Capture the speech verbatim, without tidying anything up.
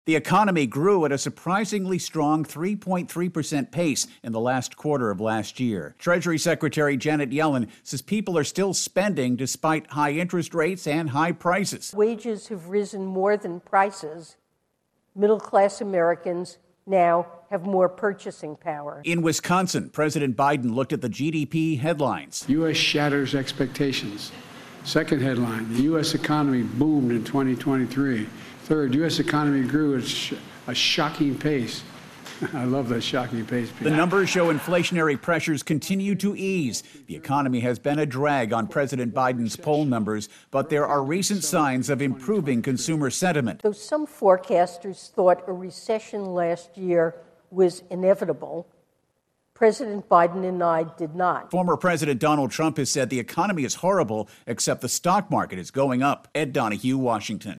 The economy grew at a surprisingly strong three point three percent pace in the last quarter of last year. Treasury Secretary Janet Yellen says people are still spending despite high interest rates and high prices. Wages have risen more than prices. Middle-class Americans now have more purchasing power. In Wisconsin, President Biden looked at the G D P headlines. U S shatters expectations. Second headline, the U S economy boomed in twenty twenty-three. Third, U S economy grew at sh- a shocking pace. I love that shocking pace. The numbers show inflationary pressures continue to ease. The economy has been a drag on President Biden's poll numbers, but there are recent signs of improving consumer sentiment. Though some forecasters thought a recession last year was inevitable, President Biden and I did not. Former President Donald Trump has said the economy is horrible, except the stock market is going up. Ed Donahue, Washington.